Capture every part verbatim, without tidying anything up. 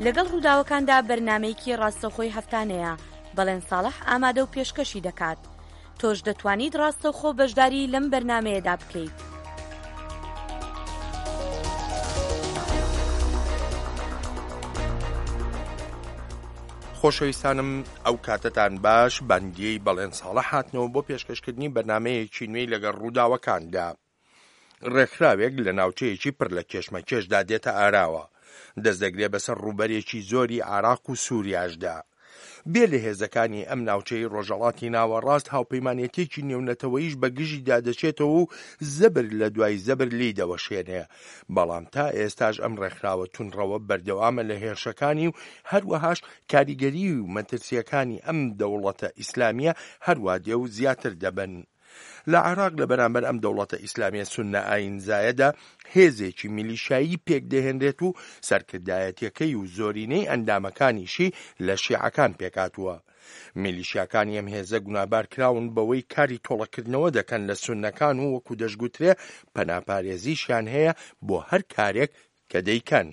لەگەڵ ڕووداوەکاندا بەرنامەیەکی ڕاستەوخۆی هەفتانەیە بەڵێن ساڵح ئامادە و پێشکەشی دەکات. تۆش دەتوانیت ڕاستەوخۆ بەشداری لەم بەرنامەیەدا بکەیت. خۆشەویستانم ئەو کاتتان باش بەندیەی بەڵێن ساڵح هاتنەوە بۆ پێشکەشکردنی بەرنامەیەکی نوێی لەگەڵ ڕووداوەکاندا. ڕێکخراوێک لە ناوچەیەکی پڕ لە کێشمەکێشدا دێتە ئاراوە، دەست دەگرێ بەسەر ڕووبەرێکی زۆری عێراق و سووریاشدا. بێ لە هێزەکانی ئەم ناوچەی ڕۆژهەڵاتی ناوەڕاست هاوپەیمانێتێکی نێونەتەوەییش بە گژیدا دەچێتەوە و زەبر لە دوای زەبر لی دەوەشێنێ. بەڵام تا ئێستاش ئەم ڕێکخراوە تونڕەوە بەردەوامە لە هێرشەکانی و هەروەهاش کاریگەری و مەترسیەکانی ئەم دەوڵەتە ئیسلامیە هەروە دێ و زیاتر دەبن. لە عێراق لە بەرامبەر ئەم دەوڵەتە ئیسلامیە سوننە ئاینزایەدا هێزێکی میلیشایی پێک دەهێنرێت و سەرکردایەتیەکەی و زۆرینەی ئەندامەکانیشی لە شیعەکان پێکاتووە. میلیشیاکانی ئەم هێزە گونابار کراون بەوەی کاری تۆڵەکردنەوە دەکەن لە سوننەکان و وەکو دەشگوترێ پەناپارێزیشیان هەیە بۆ هەر کارێک کە دەیکەن.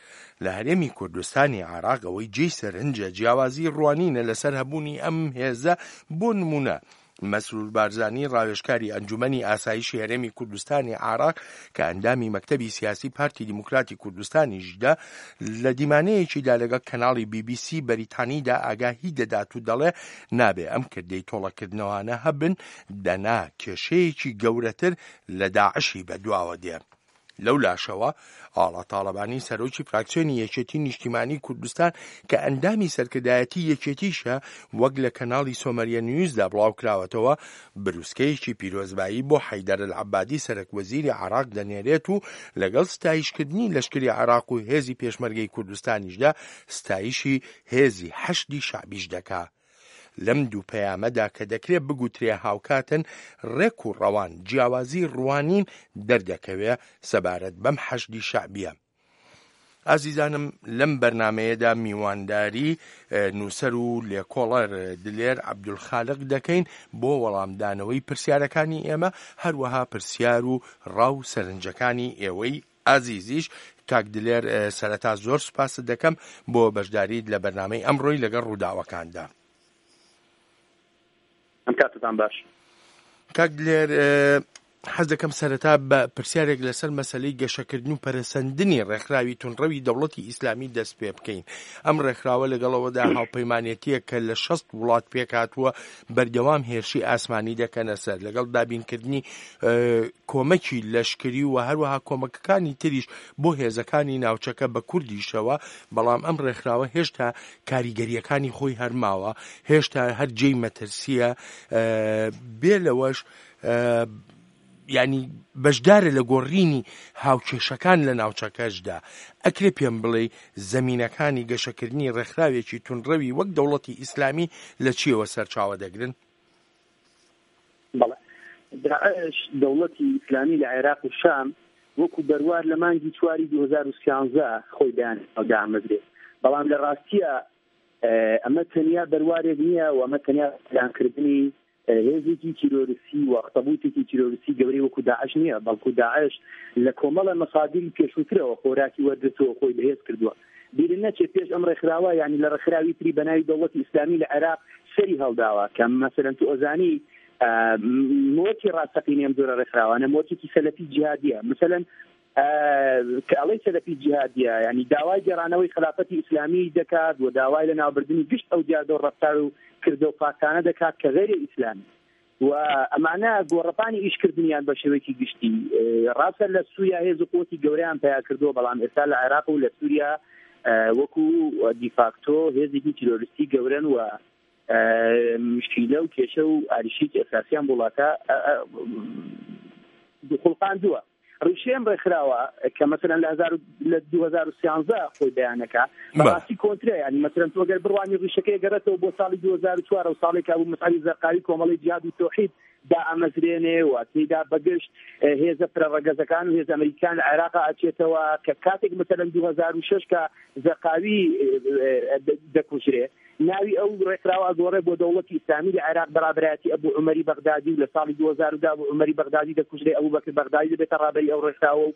لە هەرێمی کوردستانی عێراق ئەوەی جێی سەرنجە جیاوازی ڕوانینە لەسەر هەبوونی ئەم هێزە. بۆ نمونە مەسرور بارزانی ڕاوێژکاری ئەنجومەنی ئاسایشی هەرێمی کوردستانی عێراق کە ئەندامی مەکتەبی سیاسی پارتی دیموکراتی کوردستانیشدا لە دیمانەیەکیدا لەگەڵ کەناڵی بی بی سی بەریتانیدا ئاگاهی دەدات و دەڵێ نابێ ئەم کردەی تۆڵەکردنەوانە هەبن دەنا کێشەیەکی گەورەتر لە داعشی بەدواوە دێ. لەو لاشەوە ئاڵا تاڵەبانی سەرۆکی فراکسیۆنی یەکێتی نیشتیمانی کوردستان کە ئەندامی سەرکردایەتی یەکێتیشە وەک لە کەناڵی سۆمەریە نیوزدا بڵاو کراوەتەوە بروسکەیەکی پیرۆزبایی بۆ حەیدەر العەبادی سەرۆکوەزیری عێراق دەنێرێت و لەگەڵ ستایشکردنی لەشکری عێراق و هێزی پێشمەرگەی کوردستانیشدا ستایشی هێزی حەشدی شەعبیش دەکا. لەم دوو پەیامەدا کە دەکرێت بگوترێ هاوکاتن ڕێک و ڕەوان جیاوازی ڕوانین دەردەکەوێ سەبارەت بەم حەشدی شەعبیە. ئازیزانم لەم بەرنمەیەدا میوانداری نووسەر و لێکۆڵەر دلێر عەبدولخالق دەکەین بۆ وەڵامدانەوەی پرسیارەکانی ئێمە، هەروەها پرسیار و ڕاو سەرنجەکانی ئێوەی ئازیزیش. کاک دلێر سەرەتا زۆر سوپاست دەکەم بۆ بەشداریت لە بەرنامەی ئەمڕۆی لەگەڵ ڕووداوەکاندا. ئەم کاتتان باش. کاک دلێر حەز دەکەم سەرەتا بە پرسیارێک لەسەر مەسەلەی گەشەکردن و پەرەسەندنی ڕێکخراوی تونڕەوی دەوڵەتی ئیسلامی دەست پێ بکەین. ئەم ڕێکخراوە لەگەڵەوەدا هاوپەیمانێتیە کە لە شەست وڵات پێکاتووە بەردەوام هێرشی ئاسمانی دەکەنە سەر لەگەڵ دابینکردنی کۆمەکی لەشکری و هەروەها کۆمەکەکانی تریش بۆ هێزەکانی ناوچەکە بە کوردیشەوە. بەڵام ئەم ڕێکخراوە هێشتا کاریگەریەکانی خۆی هەرماوە، هێشتا هەر جێی مەترسیە. بێ لەوەش یعنی بەشدارە لە گۆڕینی هاوکێشەکان لە ناوچەکەشدا. ئەکرێ پێم بڵێ زەمینەکانی گەشەکردنی ڕێکخراوێکی تونڕەوی وەک دەوڵەتی ئیسلامی لە چیەوە سەرچاوە دەگرن؟ بەڵێ داعش دەوڵەتی ئیسلامی لە عێراق و شام وەکو بەروار لە مانگی چواری دوو هەزار و سیانزە خۆی دامەزرێت. بەڵام لە ڕاستیە ئەمە تەنیا بەروارێک نییە و ئەمە تەنیا پلانکردنی هێزێکی تیرۆریسی و ئەختەبوتێکی تیرۆریسی گەورەی وەکو داعش نییە، بەڵکو داعش لە کۆمەڵە مەسادیری پێشووترەوە خۆراکی وەردەتەوە خۆی بەهێز کردووە. بیرن نەچێ پێش ئەم ڕێکخراوە یعنی لە ڕێکخراوی تری بەناوی دەوڵەتی ئیسلامی لە عێراق سەری هەڵداوە کە مەسەلەن تو ئۆزانی مۆتی ڕاستەقینی ئەم جۆرە ڕێکخراوانە مۆتێکی سەلەفی جیهادیە. مەسەلەن کە ئەڵەی سەلەفی جیهادیە یعنی داوای گێڕانەوەی خلافەتی ئیسلامی دەکات و داوای لە ناوبردننی گشت ئەو جیادە و ڕەفتار و کردە و پاکانە دەکات کە غێری ئیسلامی و ئەمانە گۆڕەپانی ئیشکردنیان بە شێوەیەکی گشتی. ڕاستە لە سووریا هێز و قوتی گەورەیان پیا کردووە، بەڵام ئێستا لە عێراق و لە سووریا وەکو دیفاکتۆ هێزێکی تیرۆریستی گەورەن و مشکیلە و کێشە و ئاریشی ئەساسیان وڵاتە خوڵقاندووە. ڕیشێم ڕێکخراوە کە مەسەلەن لە دوو هەزار و سیانزە خۆی بەیانەکە بەڕاستی کۆنترە، ینی مەسەلەن تۆ گەر بڕوانی ڕیشەکەی گەڕێتەوە بۆ ساڵی دوو هەزار و چوار و ساڵێک کە بوو مەسعەلی زەرقاوی کۆمەڵی جیهاد و تەوحید دا ئەمەزرێنێ و تێیدا بەگشت هێزە پرەڕەگەزەکان و هێز ئەمریکان لە عێراقا ئەچێتەوە کە کاتێک مەسەلەن دوو هەزار و شەش کە زەرقاوی دەکوژرێ ناوی ئەو ڕێکخراوە ئەگۆڕێ بۆ دەوڵەتی ئیسلامی لە عێراق بەرابەرایەتی ئەبوو عومەری بەغدادی و لە ساڵی دوو هەزار و دە بۆ عومەری بەغدادی دەکوژرێ ئەبوو بەکر بەغدادی دەبێتە ڕابەری ئەو ڕێکخراوە و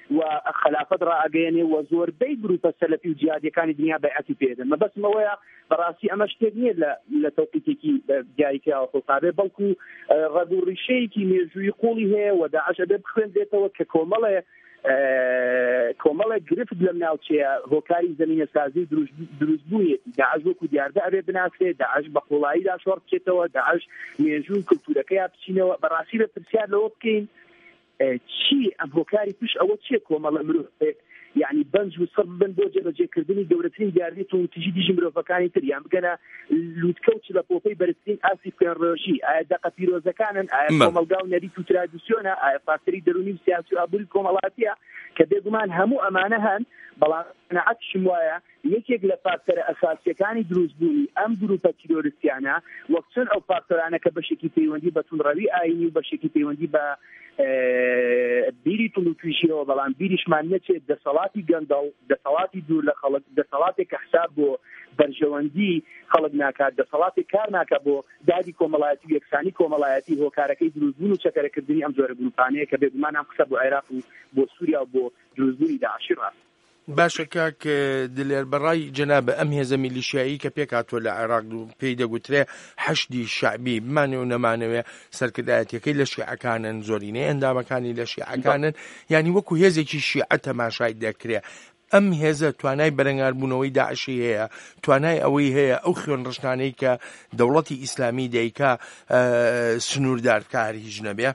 و خلافەت ڕائەگەیەنێ و زۆربەی گروپە سەلەفی و جیهادیەکانی دنیا بەیعەتی پێدەن مەبەستمەوەیە بەڕاستی ئەمە شتێک نییە لە تەوقیتێکی دیاریکراوە خۆتابێ بەڵکو ڕەگ و ڕیشەیەکی مێژووی قوڵی هەیە و داعش ئەبێ بخوێندرێتەوە کە کۆمەڵێ کۆمەڵێک گرفت لەم ناوچەیە هۆکاری زمینە سازی دروستبوویەتی داعش وەکو دیاردە ئەبێ بناسرێت داعش بە قوڵاییدا شۆڕ بچێتەوە داعش مێژووی کولتورەکەی بچینەوە بەڕاستی بە پرسیار لەوە بکەین چی ئەم هۆکاری پشت ئەوە چیە کۆمەڵە مرۆڤ یعنی بەنج و سەر بن بۆ جێبەجێکردنی گەورەترین دیاردێت و تژی دیژی مرۆڤەکانی تر یان بگەنە لووتکەوت لە پۆپەی بەرزترین ئاسی پێڕۆژی ئایا دەقە پیرۆزەکانن ئایا کۆمەلگا و نەریت و ترادیسیۆنە ئایا فاکتەری دەرونی و سیاسی و ئابووری کۆمەڵاتیە کە بێگومان هەموو ئەمانە هەن بەڵام قەناعەتشم وایە یەکێک لە فاکتەرە ئەساسیەکانی دروستبوونی ئەم گروپە تیرۆریستیانە وەک چۆن ئەو فاکتۆرانە کە بەشێکی پەیوەندی بە توندڕەوی ئاینی و بەشێکی پەیوەندی بە بیری تونند و تویشیەوە بەڵام بیریشمان نەچێت دەسەڵاتی گەندەڵ دەسەڵاتی دوور لە خەڵک دەسەڵاتێک کە حساب بۆ بەرژەوەندی خەڵک ناکات دەسەڵاتێک کار ناکات بۆ دادی کۆمەڵایەتی و یەکسانی کۆمەڵایەتی هۆکارەکەی دروستبوون و چەکەرەکردنی ئەم جۆرە گروپانەیە کە بێگومان ئەم قسە بۆ عێراق و بۆ سووریا و بۆ دروستبوونی داعشی ڕاست. باشە کاک دلێر بەڕای جەنابە ئەم هێزە میلیشیایی کە پێک هاتووە لە عێراق و پێی دەگوترێ حەشدی شعبی بمانێ و نەمانەوێ سەرکردایەتیەکەی لە شیعەکانن زۆرینەی ئەندامەکانی لە شیعەکانن ینی وەکو هێزێکی شیعە تەماشای دەکرێ ئەم هێزە توانای بەرەنگاربوونەوەی داعشی هەیە توانای ئەوەی هەیە ئەو خوێن ڕشنانەی کە دەوڵەتی ئیسلامی دەیکا سنووردارکاری هیچ نەبێ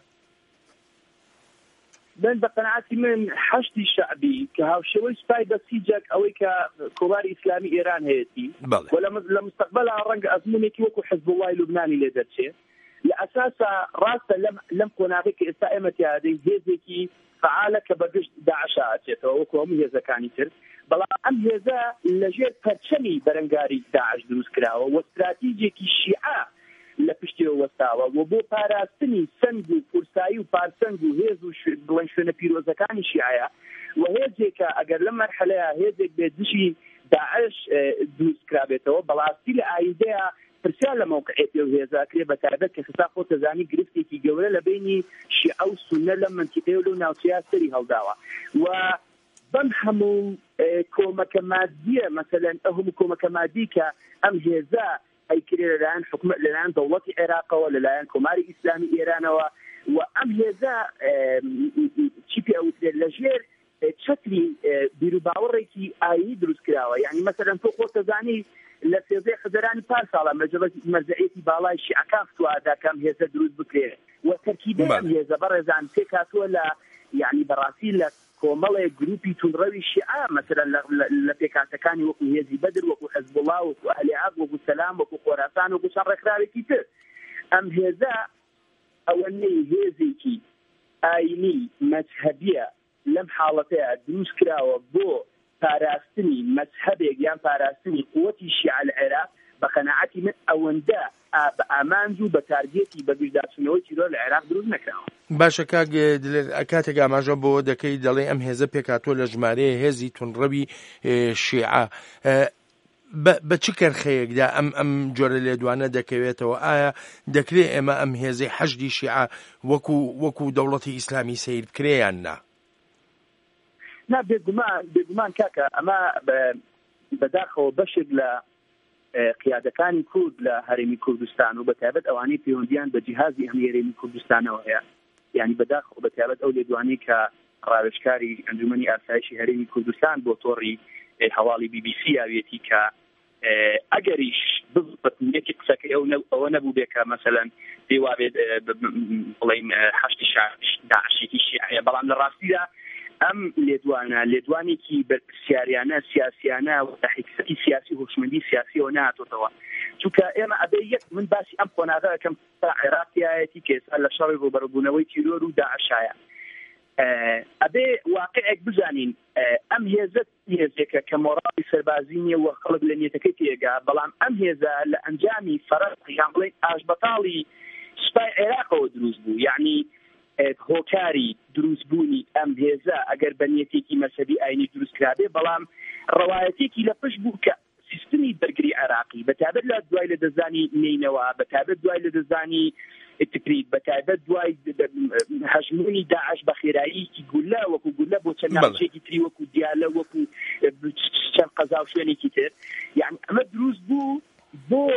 من بەقەناعەتی من حەشتی شعبی کە هاوشێوەی سوپای بەسیجێک ئەوەی کە کۆماری ئیسلامی ئێران هەیەتی لە مستەقبەلا ڕەنگە ئەزمونێکی وەکو حزب اللهی لوبنانی لێ دەرچێت لە ئەساسا ڕاستە لەم قۆناغی کە ئێستا ئێمە تیادەی هێزێکی فعالە کە بەگشت داعش ئاچێتەوە وەکو هەموو هێزەکانی تر بەڵام ئەم هێزە لەژێر پەرچەمی بەرەنگاری داعش دروست کراوە و استراتیجێکی شیعە لە پشتیەوە وەستاوە و بۆ پاراستنی سنگ و پورسایی و پارسەنگ و هێز و بڵێن شوێنە پیرۆزەکانی شیعەیە و هێزێکە ئەگەر لەم مەرحەلەیە هێزێک بێت دژی داعش دروست کرابێتەوە بەڵاستی لە ئایندەیە پرسیار لە موقعێتی و هێزاکرێ بە تایبەت کە خستا خۆ تەزانی گرفتێکی گەورە لە بینی شیعە و سونە لەم منتیقەیە و لەو ناوچەیە سەری هەڵداوە و بەم هەموو کۆمەکە مادیە مەسەلەن ئەو هەموو کۆمەکە مادی کە ئەم هێزە ئەیکرێ لەلایەن حکومەت لەلایەن دەوڵەتی عێراقەوە لەلایەن کۆماری ئیسلامی ئێرانەوە و ئەم هێزە چی پێ ئەوترێت لەژێر چەتری بیرروباوەڕێکی ئاینی دروست کراوە یعنی مەسەلەن تۆ خۆ تەزانی لە سێزەی خزەرانی پار ساڵە مەرجەعیەتی باڵای شیعەکان فتووادا کەم هێزە دروست بکرێ و تەرکیبەی ئەم هێزە بەڕێزان پێک هاتووە لە یعنی بەڕاستی لە کۆمەڵێک گروپی تونڕەوی شیعە مەسەلەن لە پێکهاتەکانی وەکو هێزی بەدر وەکو حەزب الله وەکو ئەهلی عەق وەکو سەلام وەکو خۆراسان وەکو چەند ڕێکخراوێکی تر ئەم هێزە ئەوەنەی هێزێکی ئاینی مەذهەبیە لەم حاڵەتەیە دروست کراوە بۆ پاراستنی مەذهەبێک یان پاراستنی قووەتی شیعە لە عێراق بە قەناعەتی من ئەوەندە بە ئامانج و بە تارگێتی بە گشتدارچوونەوەی تیرۆر لە عێراق دروست نەکراوە. باشە کاک کاتێک ئاماژە بۆ دەکەی دەڵێ ئەم هێزە پێکهاتووە لە ژمارەیە هێزی تونڕەوی شیعە بە چ کەرخەیەکدا ئەم ئەم جۆرە لێدوانە دەکەوێتەوە ئایا دەکرێت ئێمە ئەم هێزەی حەشدی شیعە وەکو وەکو دەوڵەتی ئیسلامی سیر بکرێیان نا؟ نا بێگومان بێگومان کاکە ئەمە بەداخەوە بەشێک لە قیادەکانی کورد لە هەرێمی کوردستان و بەتایبەت ئەوانەی پەیوەندیان بە جیهازی هەمی هەرێمی کوردستانەوە هەیە یعنی بەداخەوە بەتایبەت ئەو لێدوانەی کە ڕاوێژکاری ئەنجومەنی ئاسایشی هەرێمی کوردستان بۆ تۆڕی هەواڵی بی بی سی یاوێتی کە ئەگەریش بزبط یەکی قسەکەی ئەوە نەبوو بێ کە مەسەلەن پێی وابێت بڵێین حەشتی داعشێکی شیعەیە بەڵام لە ڕاستیدا ئەم لێدوانە لێدوانێکی بەرپرسیاریانە سیاسیانە و تحقیقی سیاسی هوشمەندی سیاسیەوە نهاتۆتەوە چونکە ئێمە ئەبێ یەک من باسی ئەم قۆناغە ئەەکەم تا عێراقیایەتی کە ئێستا لە شەڕی ڕوبەڕبوونەوەی تیرۆر و داعشایە ئەبێ واقعێک بزانین ئەم هێزە هێزێکە کە مۆڕاڵی سەربازی نیە و خەڵک لە نیەتەکەی تێگا بەڵام ئەم هێزە لە ئەنجامی فەرەق یان بڵێن ئاشبەتاڵی سوپای عێراقەوە دروست بوو یعنی هۆکاری دروستبوونی ئەم هێزە ئەگەر بە نیەتێکی مەسەبی ئاینی دروست کرابێ بەڵام ڕەوایەتێکی لە پشت بوو کە سیستمی بەرگری عێراقی بەتابەت لە دوای لە دەزانی نینەوە بەتابەت دوای لە دەزانی تکریت بەتایبەت دوای هەژمونی داعش بە خێراییکی گولا وەکو گولا بۆ چەند ناوچەیەکی تری وەکو دیالە وەکو چەند قەزا و شوێنێکی تر یعنی ئەمە دروست بوو بۆ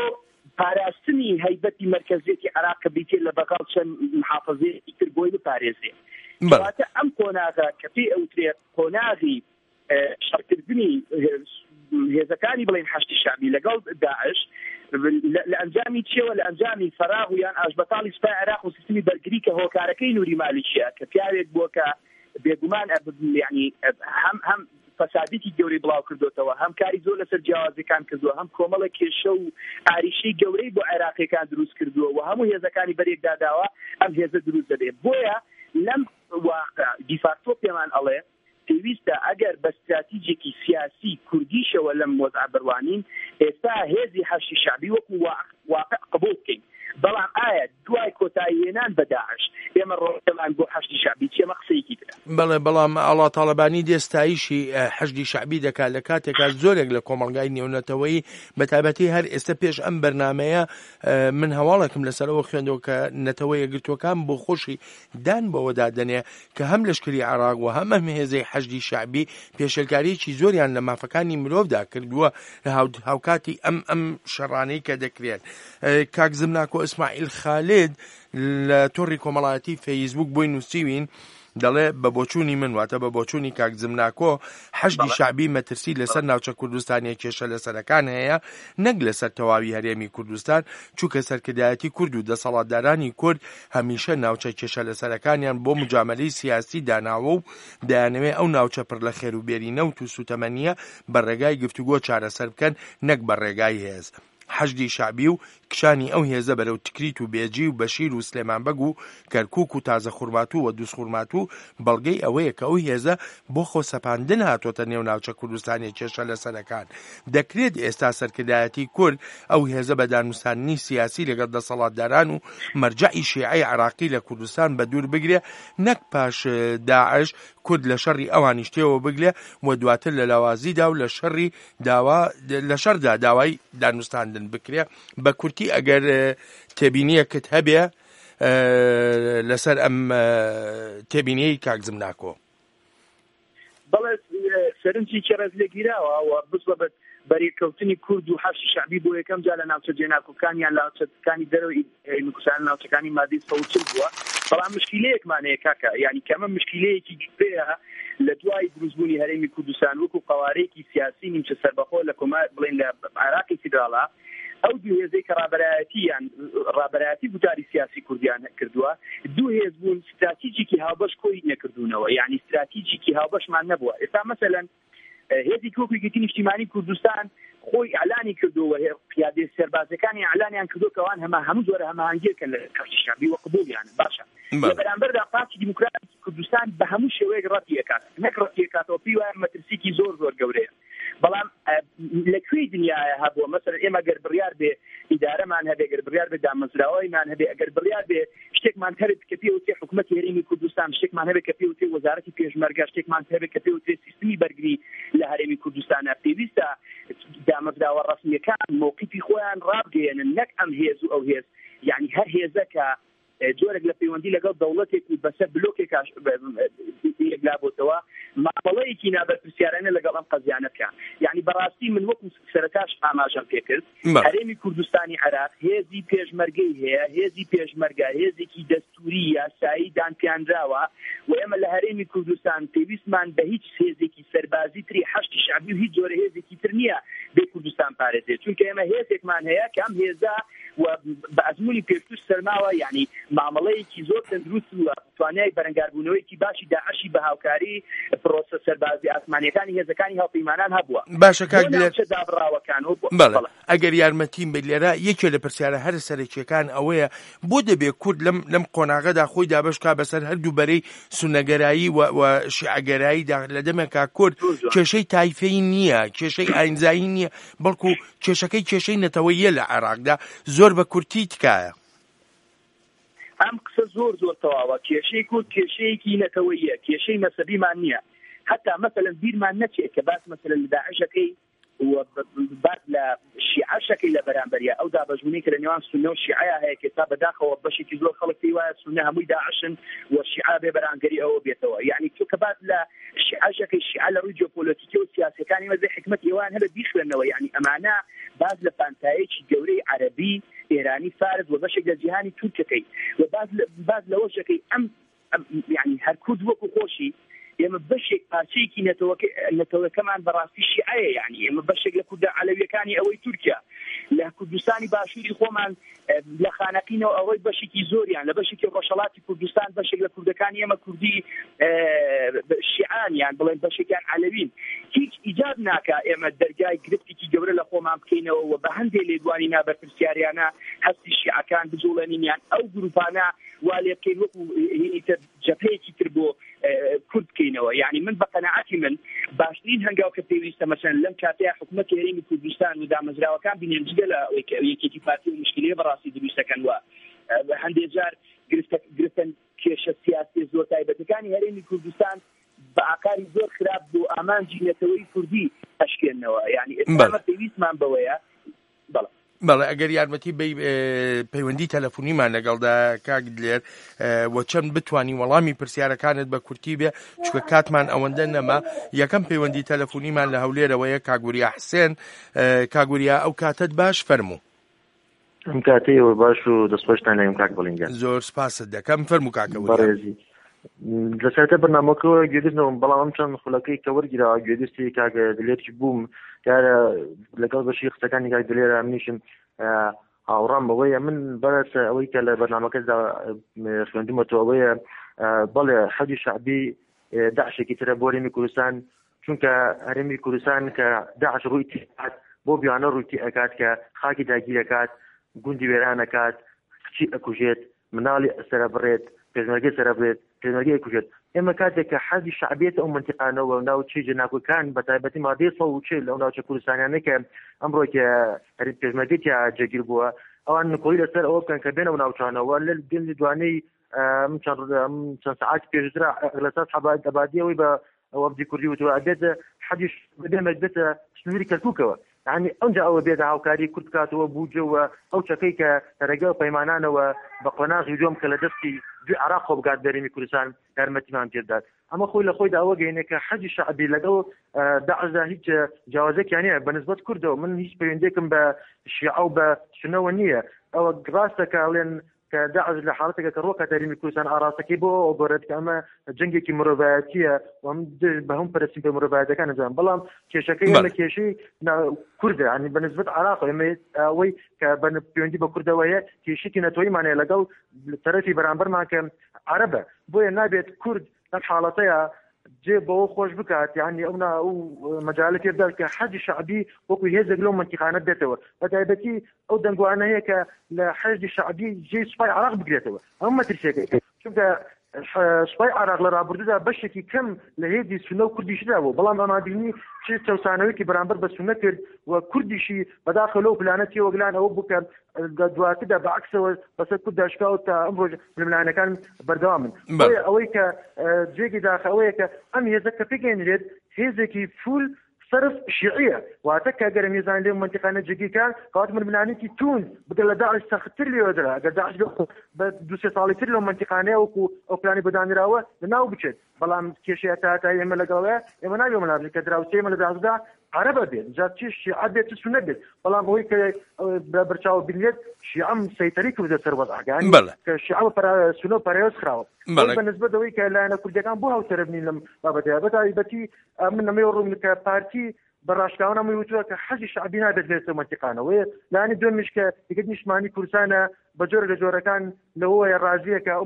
پاراستنی هەیبەتی مرکزیەتی عێراق کە بریتێ لە بەغاڵ چەند محافەزەیەکی تر بۆی بپارێزێ کەواتە ئەم قۆناغە کە پێی ئەوترێ قۆناغی شەڕکردنی هێزەکانی بڵێن حەشتی شعبی لەگەڵ داعش لە ئەنجامی چیەوە لە ئەنجامی فەراغ و یان ئاشبەتاڵی سوپای عێراق و سیستمی بەرگری کە هۆکارەکەی نووری مالیکیە کە پیاوێک بووە کە بێگومان یعنی هەم هەم فەسادێکی گەورەی بڵاو کردوتەوە هەم کاری زۆر لەسەر جیاوازەکان کردووە هەم کۆمەڵە کێشە و ئاریشەی گەورەی بۆ عێراقیەکان دروست کردووە و هەموو هێزەکانی بەرێکداداوە ئەم هێزە دروست دەبێت بۆیە لەم واقع دیفاکتۆ پێمان ئەڵێ پێویستە ئەگەر بە استراتیجێکی سیاسی کوردیشەوە لەم وەزع بڕوانین ئێستا هێزی حەشتی شعبی وەکو واقع قبول بکەین بەڵام ئایا دوای کۆتاییهێنان بە داعش ئێمە ڕۆژەمان بۆ حەشتی شعبی چێمە قسەیەکی ترە بەڵێ بەڵام ئاڵا تاڵەبانی دێستاییشی حەشتی شعبی دەکات لە کاتێکا زۆرێک لە کۆمەڵگای نێونەتەوەی بەتایبەتی هەر ئێستا پێش ئەم بەرنامەیە من هەواڵێکم لەسەرەوە خوێندەوە کە نەتەوەی یەکگرتووەکان بۆ خۆشی دان بەوە دادەنێ کە هەم لەشکری عێراق و هەم ئەم هێزەی حەشتی شعبی پێشێلکاریی زۆریان لە مافەکانی مرۆڤدا کردووە لە هاوکاتی ئەم ئەم شەڕانەی کە دەکرێت کاک زمناکۆ ئیسماعیل خالد لە تۆڕی کۆمەڵایەتی فەیسبوک بۆی نووسیوین دەڵێ بە بۆچوونی من واتە بە بۆچوونی کاک زمناکۆ حەشتی شعبی مەترسی لەسەر ناوچە کوردستانی کێشە لەسەرەکان هەیە نەک لەسەر تەواوی هەرێمی کوردستان چووکە سەرکردایەتی کورد و دەسەڵاتدارانی کورد هەمیشە ناوچە کێشە لەسەرەکانیان بۆ مجاملەی سیاسی داناوە و دەیانەوێ ئەو ناوچە پڕ لە خێر و بێری نەوت و سوتەمەنیە بە ڕێگای گفتوگۆ چارەسەر بکەن نەک بە ڕێگای هێز حەشتی شعبی و کشانی ئەو هێزە بەرەو تکریت و بێجی و بەشیر و سلێمان بەگ و کەرکووک و تازە خوڕمات و دووس خوڕمات و بەڵگەی ئەوەیە کە ئەو هێزە بۆ خۆ سەپاندن هاتۆتە نێو ناوچە کوردستانی کێشە لەسەرەکان دەکرێت ئێستا سەرکردایەتی کورد ئەو هێزە بە دانوستانی سیاسی لەگەڵ دەسەڵاتداران و مەرجعی شیعەی عێراقی لە کوردستان بە دوور بگرێ نەک پاش داعش کورد لە شەڕی ئەوانی شتێوە بگلێ و دواتر لە لاوازیدا و لە شەڕی داوا لە شەردا داوای دانوستاندن بکرێ بە کورتی ئەگەر تێبینیەکت هەبێ لەسەر ئەم تێبینیەی کاک زمناکۆ بەڵێ سەرنجی کێڕەز لێگیراوە و بزڵە بە بەریکەوتنی کورد و حەشتی شعبی بۆ یەکەم جا لە ناوچە جێناکۆکانیان لە ناوچەکانی دەرەوەی کوردستان ناوچەکانی مادی سەوچل بووە بەڵام مشکلەیەکمانەیە کاکە یعنی کەمە مشکلەیەکی گرنگە لە دوای دروستبوونی هەرێمی کوردستان وەکو قەوارەیەکی سیاسی نیمچە سەربەخۆ لە کۆمار بڵێن لە عێراقی فیدراڵا ئەو دوو هێزەی کە ڕابەرایەتیان ڕابەرایەتی گوتاری سیاسی کوردیان کردووە دوو هێز بوون استراتیجیکی هاوبەش کۆی نەکردوونەوە یعنی استراتیجیکی هاوبەشمان نەبووە ئێستا مەسەلەن هێزی کۆکوی گرتنی نیشتیمانی کوردستان خۆی ئەعلانی کردووە قیادەی سەربازەکانی ئەعلانیان کردو کە ئەوان هەمە هەموو جۆرە هەماهەنگیەکەن لە حەشتی شعبی و قبوڵیان باشە لە بەرامبەردا پارتی دیموکراتی کوردستان بە هەموو شێوەیەک ڕەتی ئەکات نەک ڕەتی ئەکاتەوە پێی وایە مەترسیکی زۆر زۆر گەورەیە بەڵام لەکوێی دنیاە هەبووە مەسەلەن ئێمە گەر بڕیار بێ ئیدارەمان هەبێ گەر بڕیار بێ دامەزراوەیمان هەبێ ئەگەر بڕیار بێ شتێکمان هەبێت کە پێوتێ حکوومەتی هەرێمی کوردستان شتێکمان هەبێت کە پێوتێ وەزارەتی پێشمەرگە شتێکمان هەبێت کە پێوتێ سیستمی بەرگری لە هەرێمی کوردستانە پێویستە دامەزراوە ڕەسمیەکان موقفی خۆیان ڕابگەێنن نەک ئەم هێز و ئەو هێز یعنی هەر هێزە کە جۆرێک لە پەیوەندی لەگەڵ دەوڵەتێک و بەسەر بلۆکێک یەکلابوتەوە ماڵەیەکی نابەرپرسیارانە لەگەڵ ئەم قەزیانە بکەن یعنی بەڕاستی من وەکو سەرەتاش ئاماژەم پێ کرد هەرێمی کوردستانی عێراق هێزی پێشمەرگەی هەیە هێزی پێشمەرگە هێزێکی دەستوری یاسایی دانپێانراوە و ئێمە لە هەرێمی کوردستان پێویستمان بە هیچ هێزێکی سەربازی تری حەشتی شعبی و هیچ جۆرە هێزێکی تر نییە بێ کوردستان پارێزێت چونکە ئێمە هێزێکمان هەیە کە ئەم هێزە و بە ئەزموونی پێشتوش سەرماوە یعنی مامەڵەیەکی زۆر تەندروست و توانای بەرەنگاربوونەوەیکی باشی داعشی بە هاوکاری پرۆسە سەربازی ئاسمانیەکانی هێزەکانی هاوپەیمانان هەبووە باشە کاک دابڕاوەکان بەڵێ ئەگەر یارمەتیم بێت لێرە یەکێ لە پرسیارە هەر سەرەکیەکان ئەوەیە بۆ دەبێت کورد لەم لەم قۆناغەدا خۆی دابەشکا بەسەر هەردوو بەرەی سونەگەرایی و شیعەگەراییدا لە دەمێکا کورد کێشەی تایفەی نییە کێشەی ئاینزایی نییە بەڵکو کێشەکەی کێشەی نەتەوەییە لە عێراقدا زۆر بە کورتی تکایە ئەم قسە زۆر زۆر تەواوە کێشەی کورد کێشەیەکی نەتەوەییە کێشەی مەسەبیمان نییە حتا مەسەلەن بیرمان نەچێت کە باس مەسەلەن لە داعشەکەی و بعد لە شیعە شیعە شەکەی لە بەرامبەریە ئەو دابەژمونەی کە لە نێوان سونە و شیعەیە هەیە کە تا بەداخەوە بەشێکی زۆر خەڵک پێی وایە سونە هەمووی داعشن و شیعە بێ بەرامبەری ئەوە بێتەوە. یعنی تو کە بعد لە شیعە شەکەی شیعە لە ڕووی جیۆپۆلیتیکی و سیاسەکانی وەزەی حکمت ئێوان هەبێت بیخوێنەوە. یعنی ئەمانە باز لە پانتایەکی گەورەی عەرەبی ئێرانی فارس و بەشێک لە جیهانی تورکەکەی و باز باز لەوە شەکەی ئەم یعنی هەر کورد وەکو خۆشی ئێمە بەشێک پارچەیەکی نەتەوەکەمان بەڕاستی شیعەیە. یعنی ئێمە بەشێک لە کوردە عەلەویەکانی ئەوەی تورکیا لە کوردستانی باشووری خۆمان لە خانەقینەوە ئەوەی بەشێکی زۆریان لە بەشێکی ڕۆژهەڵاتی کوردستان بەشێک لە کوردەکانی ئێمە کوردی شیعانیان بڵێن بەشێکیان عەلەوین. هیچ ئیجاب ناکە ئێمە دەرگای گرفتێکی گەورە لە خۆمان بکەینەوە و بە هەندێک لێدوانی نابەرپرسیاریانە هەستی شیعەکان بجوڵێنینیان ئەو گروپانە وا لێ بکەین وەکو هێنیتر جەبهەیەکی تر بۆ کورد بکەینەوە. یعنی من بە قەناعەتی من باشترین هەنگاو کە پێویستە مەسەن لەم کاتەیە حکومەتی هەرێمی کوردستان و دامەزراوەکان بینێن جگە لە یەکێتی پارتی و مشکلەیە بەڕاستی دروستەکەن وە هەندێک جار گرفتن کێشە سیاسی زۆر تایبەتەکانی هەرێمی کوردستان بە ئاکاری زۆر خراپ بۆ ئامانجی نەتەوەی کوردی ئەشکێنەوە. یعنی ئێمە پێویستمان بەوەیە. بەڵێ بەڵێ ئەگەر یارمەتی پەیوەندی تەلەفۆنیمان لەگەڵدا کاک دلێر وە چەند بتوانی وەڵامی پرسیارەکانت بە کورتی بێ چونکە کاتمان ئەوەندە نەما. یەکەم پەیوەندی تەلەفۆنیمان لە هەولێرەوەیە کاگوریا حسێن. کاگوریا ئەو کاتت باش فەرموو. ئەم کاتەیەوە باش و دەستخۆشتان لەم کاک بڵینگە. زۆر سپاست دەکەم. فەرموو کاکەوریا. لەسەرەتا بەرنامەکەەوە گوێدرنەوە بەڵام ئەم چەند خولەکەی کە وەرگیرا گوێدستی کاک دلێرکی بووم کارە لەگەڵ بەشی قسەکانی کاک دلێرە منیشم هاوڕام بەوەیە من بەرەس ئەوەی کە لە بەرنامەکەدا خوێندومەتەوە ئەوەیە بەڵێ حەدی شەعبی داعشێکی ترە بۆ هەرێمی کوردستان چونکە هەرێمی کوردستان کە داعش ڕووی تێکات بۆ بیانە ڕووی تێ ئەکات کە خاکی داگیرەکات گوندی وێرانەکات کچی ئەکوژێت مناڵی سەرە بڕێت پێشمەرگەی سەرە بڕێت پێشمەرگەی ئەکوژێت. ئێمە کاتێک کە حەدی شەعبێتە ئەو منتیقانەوە و ناو چێ جەناکۆکان بە تایبەتی مادەی سەد و چل لەو ناوچە کوردستانیانە کە ئەمڕۆ کە پێشمەرگەی تیا جێگیر بووە ئەوان نکۆی لەسەر ئەوە بکەن کە بێنەوە ناوچانەوە لە گەلی دوانەی چەند سەعات پێشترا لەسەر حەبات ئەبادیەوەی بە ئەوە بدی کوردی وتوە ئەبێت حەدیش بێمە بێتە سنووری کەرکووکەوە. يعني ئەوجا ئەوە بێت هاوکاری کورد کاتەوە بووجەوە ئەو چەکەی کە ڕێگە پەیمانانەوە بە قۆناغی جۆم کە لە دەستی دوی عراق خۆ بگات دەرێمی کوردستان یارمەتیمان پێدات. ئەمە خۆی لە خۆیدا ئەوە گەینێ کە حەجی شەعبی لەگەڵ داعشدا هیچ جیاوازێکیان نییە بەنسبەت کوردەوە. من هیچ پەیوەندێکم بە شیعە و بە سونەوە نییە. ئەوە ڕاستە کە ئەڵێن کە داعش لە حاڵەتێکە کە ڕۆکە دەرێمی کوردستان ئاراستەکەی بۆ گۆرەت کە ئەمە جەنگێکی مرۆڤایەتیە و بە هەموو پەرستیم پێ مرۆڤایەتەکان نەزانم بەڵام کێشەکەی لە کێشەی کوردە ینی بەنسبەت عراق ئێمە ئەوەی کە بە پەیوەندی بە کوردەوە هەیە کێشێکی نەتۆیمانەیە لەگەڵ تەرەفی بەرامبەرمان کە عەرەبە بۆیە نابێت کورد لەم حاڵەتەیە جێ بەوە خۆش بکات. یعنی ئەو ئەو مەجالە پێ بدات کە حەجی شەعبی وەکو هێزێک لەو منتیقانە بێتەوە بە تایبەتی ئەو دەنگوانە هەیە کە لە حەجی شەعبی جێی سوپای عراق بگرێتەوە. ئەم مەترسیەکەی چونکە سوپای عراق لە ڕابردوودا بەشێکی کەم لە هێزی سونە و کوردیشدا بوو بەڵام ئەمادبینی چ چەوسانەوەیکی بەرامبەر بە سونە کرد و کوردیشی بەداخە لەو پلانەتی وەگلان ئەوە بکەن دواتردا بەعکسەوە بەسەر کورد داشکاوە تا ئەمڕۆ ململانەکان بەردەوامن. ئەوەی کە جێگی داخە ئەوەیە کە ئەم هێزە کە پێگەێنرێت هێزێکی فول صرف شیعیە واتە کە گەرە میێزان لێ منتیقانە جێگیکان کەوات ململانێکی تون بگە لە داعش سەختتر لێوەدرا ئەگەر داعش بە دو سێ ساڵی تر لەو منتیقانەیە وەکو ئەو پلانی بەدانراوە لەناو بچێت بەڵام کێشەیە تا تا ئێمە لەگەڵەیە ئێمە نابێ مەلابێت کە دراوسێمە لە داعشدا عەرەبە بێت جا چی شیعە بێت چ سونە بێت بەڵام ئەوەی کە بەرچاو بینێت شیعەم سەیطەری کردە سەر وەزعەکان کە شیعە سونە پەرەیۆز خراوە بەنسبەت ئەوەی کە لایەنە کوردیەکان بۆ هاوسەرە بنین لەم بابەتەیە بەتایبەتی من ئەمەی ڕوون کە پارتی بەڕاشکاوانە مەی وتووە کە حەجی شەعبی نابێت بێتە منتیقانەوە لانی دومیش کە دیگە نیشتمانی کوردستانە بە جۆرە لە جۆرەکان لەوەیە ڕازیە کە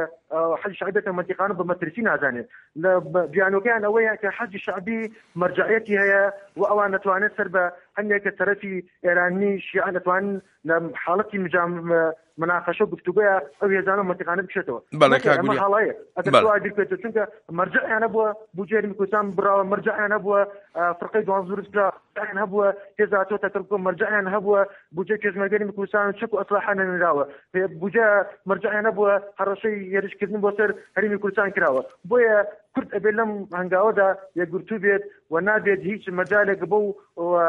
حەجی شەعبی بێتە منتیقانە بە مەترسی نازانێت لە بیانۆکەیان ئەوەیە کە حەجی شەعبی مەرجعیەتی هەیە و ئەوان نەتوانێت سەر بە هەندێکە تەرەفی ئێرانی شیعە نەتوانن لە حاڵەتی مجام مناقەشە و گفتوگۆیە ئەو هێزانە منتیقانە بکشێتەوە. ئەمە حاڵایە ئەگەر دوای بیرکرێتەوە چونکە مەرجعیان هەبووە بودجێری کوردستان بڕاوە مەرجعیان هەبووە فڕقەی دوانزە دروستکرا مەرجعیان هەبووە هێز هاتووەتە کەرکووک مەرجعیان هەبووە بودجێ پێشمەرگەری کوردستان چەک و ئەسلاحان نێنراوە بودجێ مەرجعیان هەبووە هەڕەشەی هێرشکردن بۆ سەر هەرێمی کوردستان کراوە بۆیە کورد ئەبێت لەم هەنگاوەدا یەکگرتوو بێت و نابێت هیچ مەجالێک بەو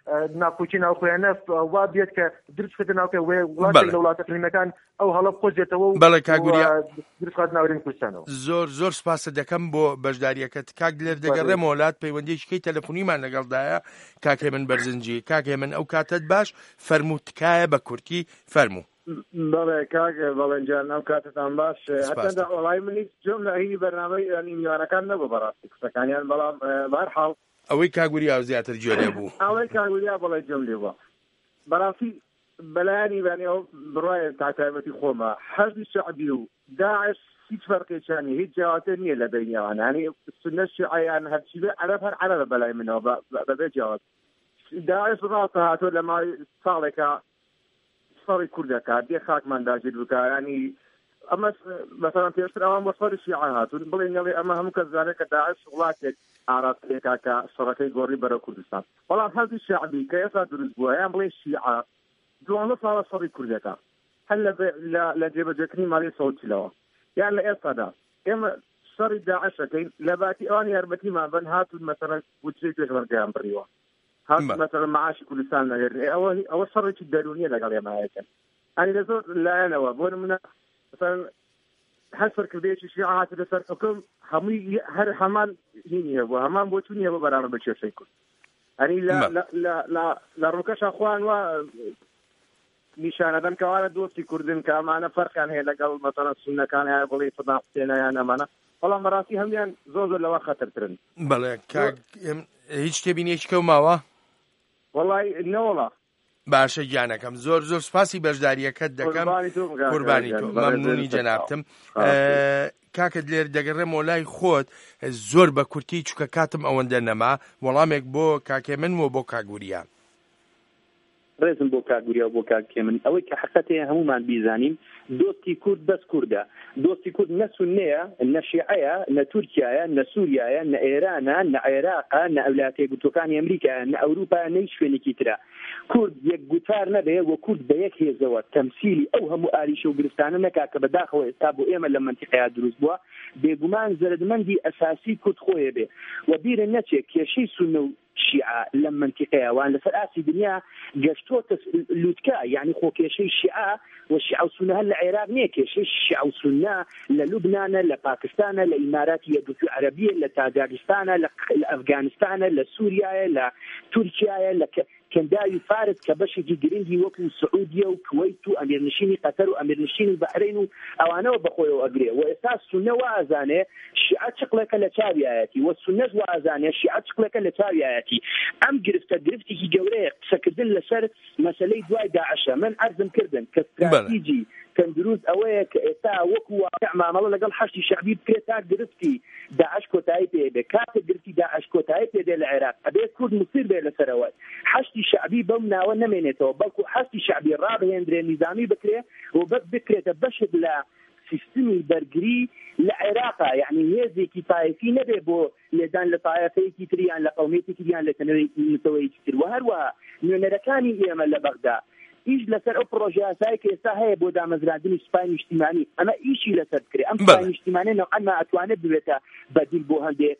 ناکۆچی ناوخۆیانە وا بێت کە دروستکردن ناوکە وڵاتی لە وڵاتە قلیمەکان ئەو هەڵە بخۆزێتەوە و بەڵێ کاگوریا دروستخات ناوەڕێی کوردستانەوە. زۆر زۆر سپاسە دەکەم بۆ بەشداریەکەت. کاک دلێر دەگەڕێمە وڵات پەیوەندیەکەی تەلەفۆنیمان لەگەڵدایە. کاکێ من بەرزنجی کاکێ من ئەو کاتت باش فەرموو تکایە بە کورتی فەرموو. بەڵێ کاک بەڵێنجان ئەو کاتتان باش هەتا وڵای منی جۆم لە هی بەرنامەی میوانەکان نەبوو بەڕاستی قسەکانیان بەڵام بەهەرحاڵ ئەوەی کاگوریا زیاتر جوێرە بوو ئەوەی کاگوریا بەڵێ جۆم لێ بووە بەڕاستی بەلایانی بانیەوە بڕایە تاکایەتی خۆمە حەزبی شەعبی و داعش هیچ فەرقێکیانی هیچ جیاواتر نییە لە بینیەوان هەنی سونە شیعەیان هەرچی بێ عەرەب هەر عەرەبە بەلای منەوە بەبێ جیاوات. داعش ڕاستە هاتۆ لە مای ساڵێکە سەڕی کوردەکات دێ خاکمان داگیر بکە ینی ئەمە مەسەڵەن پێشتر ئەوان بۆ سەری شیعە هاتوون بڵێن نەڵێ ئەمە هەموو کەس زانێت کە داعش وڵاتێک ئاراستەیەکا کە سەڕەکەی گۆڕی بەرە کوردستان بەڵام حەزبی شەعبی کە ئێستا دروست بووە یان بڵێ شیعە دوانزە ساڵە سەڕی کوردەکە هەر لە جێبەجێکردنی ماڵی سەوتیلەوە یان لە ئێستادا ئێمە سەری داعشەکەین لە باتی ئەوانی یارمەتیمان بن هاتوون مەسەڵەن بودجەی پێشمەرگەیان بڕیوە هات مثلا معاشی کوردستان نەگەڕێ ئەوە ئەوە سەڕێکی دەرونیە لەگەڵ ئێمایەکەن هەنی لە زۆر لایەنەوە بۆ نمونە مثلا هەر سەرکردەیەکی شیعە هاتە لەسەر حکم هەمووی هەر هەمان هینی هەبووە هەمان بۆ چوونی هەبوو بەرامبەر بە کێشەی کورد هەنی لە ڕووکەشە خوان وە نیشانەدەن کەوانە دۆستی کوردن کە ئەمانە فەرقیان هەیە لەگەڵ مەسەڵەن سوننەکان هەیە بڵێ فەدان حوسێنەیان ئەمانە بەڵام بەڕاستی هەمویان زۆر زۆر لەوە خەتەرترن. بەڵێ کاک هیچ شتێبینیەکی کەوماوە؟ وەڵای نەوەڵا باشە گیانەکەم زۆر زۆر سپاسی بەشداریەکەت دەکەم قوربانی تۆ مەمنونی جەنابتم. کاکە دلێر دەگەڕێمەوە لای خۆت زۆر بە کورتی چووکە کاتم ئەوەندە نەما وەڵامێک بۆ کاکێ من و بۆ کاگوریا. ڕێزم بۆ کاگوریا و بۆ کاکێ من ئەوەی کە حقەتەیە هەمومان بیزانیم دۆستی کورد بەس کووردە دۆستی کورد نە سوننەیە نە شیعەیە نە تورکیایە نە سووریایە نە ئێرانە نە عێراقە نە ئەولاتە یەکگرتووەکانی ئەمریکایە نە ئەوروپا نە هیچ شوێنێکی ترە کورد یەک گوتار نەبێ و کورد بە یەک هێزەوە تەمسیلی ئەو هەموو ئاریشە و گرفتانە نەکا کە بەداخەوە ئێستا بۆ ئێمە لە منتیقەیە دروست بووە بێگومان زەردمەندی ئەساسی کورد خۆیە بێ و بیرە نەچێت کێشەی سونە و شیعە لە منتیقەیە وان لەسەر ئاسی دنیا گەشتۆتە لوتکە یعنی خۆ کێشەی شیعە و شیعە و سونە هەر لە عێراق نییە کێشەی شیعە و سونە لە لوبنانە لە پاکستانە لە ئیماراتی یەکگرتووی عەرەبیە لە تاجیکستانە لە ئەفغانستانە لە سووریایە لە تورکیایە لە کەنداوی فارس کە بەشێکی گرنگی وەکو سعودیە و کوێیت و ئەمیرنشینی قەتەر و ئەمیرنشینی بەحرین و ئەوانەوە بەخۆیەوە ئەگرێ و ئێستا سونە وازانێ شیعە چقلێکە لە چاویایەتی و سونەش وازانێ شیعە چقلێکە لە چاویایەتی ئەم گرفتە گرفتێکی گەورەیە قسەکردن لەسەر مەسەلەی دوای داعشە من عەرزم کردن کە استراتیجی کەندروست ئەوەیە کە ئێستا وەکو واقع مامەڵە لەگەڵ حەشتی شەعبی بکرێت تا گرفتی داعش کۆتایی پێدێ کاتە گرفتی داعش کۆتایی پێدێ لە عێراق ئەبێ کورد مسیر بێ لەسەرەوە حەشتی شەعبی بەم ناوە نەمێنێتەوە بەڵکو حەشتی شەعبی ڕابهێنرێ نیزامی بکرێ و بەس بکرێتە بەشت لە سیستمی بەرگری لە عێراقا یعنی هێزێکی تایفی نەبێ بۆ لێدان لە تایفەیەکی تریان لە قەومێکی تریان لە تەنەوەیەکی تر و هەروەها نوێنەرەکانی ئێمە لە بەغدا ئیش لەسەر ئەو پرۆژه یاسایی کە ئێستا هەیە بۆ دامەزراندنی سوپای نیشتیمانی ئەمە ئیشی لەسەر بکرێ ئەم سوپای نیشتیمانیە نەوعەن ئەتوانێت ببێتە بەدیل بۆ هەندێک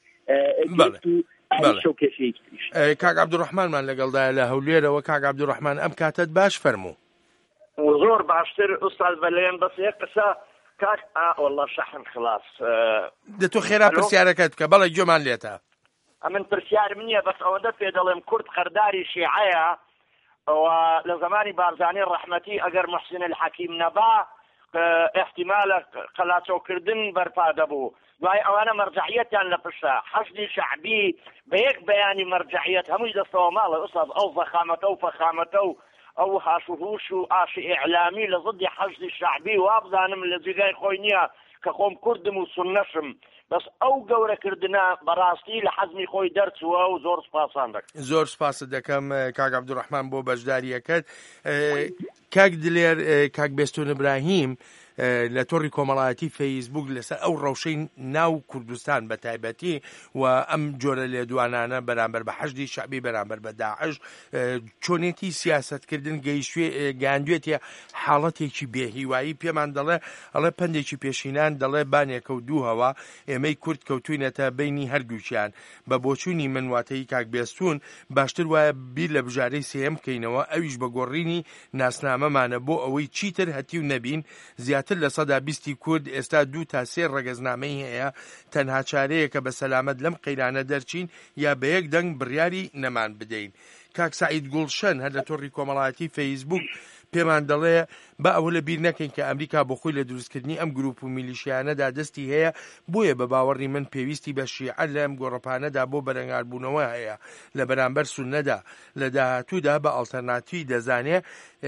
شەوکێشەیەکی تریش. کاک عەبدوڕەحمانمان لەگەڵدایە لە هەولێرەوە. کاک عەبدوڕەحمان ئەم کاتت باش فەرموو. زۆر باشتر ئوستاز بەلێم بەس یەک قسە کاک والله شەحن خلاص دەتۆ خێرا پرسیارەکەت بکە. بەڵێ گوێمان لێتە. ئەمن پرسیارم نییە بەس ئەوەندە پێ دەڵێم کورد خەرداری شیعەیە و لە زمانی بارزانی ڕەحمەتی ئەگەر محسن الحەکیم نەبا احتیمالە قەلاچۆکردن بەرپا دەبوو دوای ئەوانە مەرجعیەتیان لە پشتە حەشدی شەعبی بە یەک بەیانی مەرجعیەت هەمووی دەستەوە ماڵە ئوستاز ئەو فەخامەتە و فەخامەتە و ئەو هاشوهوش و ئاشی ئیعلامی لە ضدی حەشدی شەعبی وابزانم لە جێگای خۆی نییە کە خۆم کوردم و سوننەشم بەس ئەو گەورەکردنە بەڕاستی لە حەزمی خۆی دەرچووە و زۆر سپاسان دەکەم. زۆر سپاس دەکەم کاک عەبدوڕەحمان بۆ بەشداریەکەت. کاک دلێر کاک بێستون ئیبراهیم لە تۆڕی کۆمەڵایەتی فەیسبوک لەسەر ئەو ڕەوشەی ناو کوردستان بە تایبەتی و ئەم جۆرە لێدوانانە بەرامبەر بە حەشدی شەعبی بەرامبەر بە داعش چۆنێتی سیاسەتکردن گەیاندوێتە حاڵەتێکی بێهیوایی پێمان دەڵێ ئەڵێ پندێکی پێشینان دەڵێ بانێکە و دووهەوە ئێمەی کورد کەوتوینەتە بینی هەردووچیان بە بۆچوونی منواتەی کاک بێستون باشتر وایە بیر لە بژارەی سێم بکەینەوە ئەویش بە گۆڕینی ناسنامەمانە بۆ ئەوەی چیتر هەتی و نەبین زیاتر لە سەدا بیستی کورد ئێستا دوو تا سێ ڕەگەزنامەی هەیە تەنها چارەیەکە بە سەلامەت لەم قەیرانە دەرچین یا بە یەک دەنگ بڕیاری نەمان بدەین. کاک سعید گوڵشەن هەر لە تۆڕی کۆمەڵایەتی فەیسبوک پێمان دەڵێ بە ئەوە لە بیر نەکەین کە ئەمریکا بۆ خۆی لە دروستکردنی ئەم گروپ و میلیشیانەدا دەستی هەیە بۆیە بە باوەڕی من پێویستی بە شیعە لە ئەم گۆڕەپانەدا بۆ بەرەنگاربوونەوە هەیە لە بەرامبەر سونەدا لە داهاتوودا بە ئەڵتەرناتیوی دەزانێ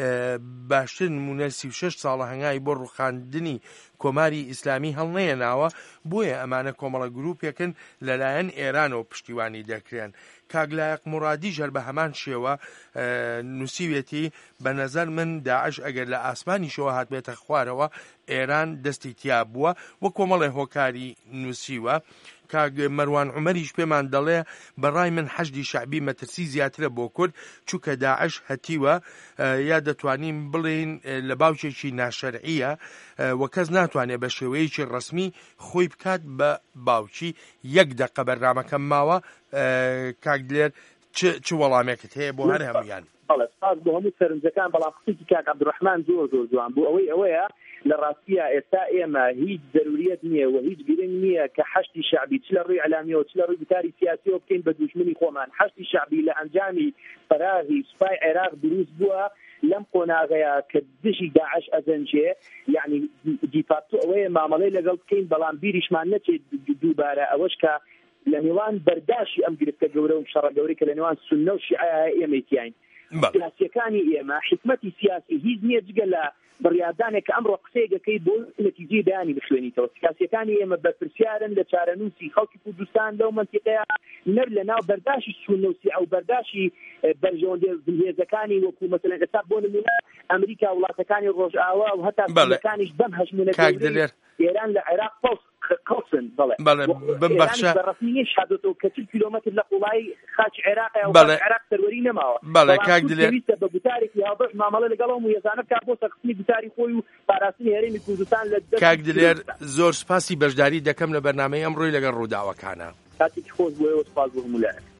باشتر نمونە سی و شەش ساڵە هەنگاوی بۆ ڕوخاندنی کۆماری ئیسلامی هەڵنەیەناوە بۆیە ئەمانە کۆمەڵە گروپێکن لەلایەن ئێرانەوە پشتیوانی دەکرێن. کاگلایق مرادی ژەر بە هەمان شێوە نووسیوێتی بە نەزەر من داعش ئەگەر لە ئاسمانیشەوە هات بێتە خوارەوە ئێران دەستی تیا بووە وە کۆمەڵێ هۆکاری نووسیوە. کاگ مەروان عومەریش پێمان دەڵێ بەڕای من حەشدی شەعبی مەترسی زیاترە بۆ کورد چووکە داعش هەتیوە یا دەتوانین بڵێن لە باوچێکی ناشەرعیە و کەس ناتوانێت بە شێوەیەکی ڕسمی خۆی بکات بە باوکی. یەک دەقە بەرنامەکەم ماوە کاک دلێر چ وەڵامێکت هەیە بۆ هەر هەمویان؟ سپاس بۆ هەموو سەرنجەکان بەڵام قسەی کاک عەبدوڕەحمان زۆر زۆر جوان بوو. ئەوەی ئەوەیە لە ڕاستیە ئێستا ئێمە هیچ ضروریەت نییە و هیچ گرنگ نییە کە حەشتی شەعبی چ لە ڕووی ئەعلامیەوە چ لە ڕووی بکاری سیاسیەوە بکەین بە دوژمنی خۆمان. حەشتی شەعبی لە ئەنجامی فەراغی سوپای عێراق دروست بووە لەم قۆناغەیە کە دژی داعش ئەزەنجێ، یعنی دیفاکتۆ ئەوەیە مامەڵەی لەگەڵ بکەین بەڵام بیریشمان نەچێت دووبارە ئەوەش کە لە نێوان بەرداشی ئەم گرفتە گەورە و شەڕە گەورەی کە لە نێوان سونە و شیعە ئێمەیتیاین. سیاسیەکانی ئێمە حکمەتی سیاسی هیچ نییە جگە لە بڕیاردانێک کە ئەمڕۆ قسەیەکەی بۆ نەتیجەی بەیانی بخوێنیتەوە. سیاسیەکانی ئێمە بەرپرسیارن لە چارەنووسی خەڵکی کوردستان لەو مەنتیقەیە نەر لە ناو بەرداشی سونە و شیعە و بەرداشی بەرژەوەندێزەکانی وەکو مەسەلەن ئێستا بۆ نمونە ئەمریکا وڵاتەکانی ڕۆژئاوا و هەتا سونەکانیش بەم هەژمونە ئێران لە عێراق قوسن بەڵێ ببەخشە بەڕەسمی شادۆتەوە کە چل کیلۆمەتر لە قوڵای خاچ عێراقە و عێراق سەروەری نەماوە. بەڵێ کاک دلێر بە گوتارێکی هاوبەش مامەڵە لەگەڵەوە و یەزانە کا بۆ سەقسمی گوتاری خۆی و پاراستنی هەرێمی کوردستان لە کاک دلێر زۆر سپاسی بەشداری دەکەم لە بەرنامەی ئەمڕۆی لەگەڵ ڕووداوەکانە. کاتێکی خۆش بۆیەوە سپاس بۆ هەموو لایەن.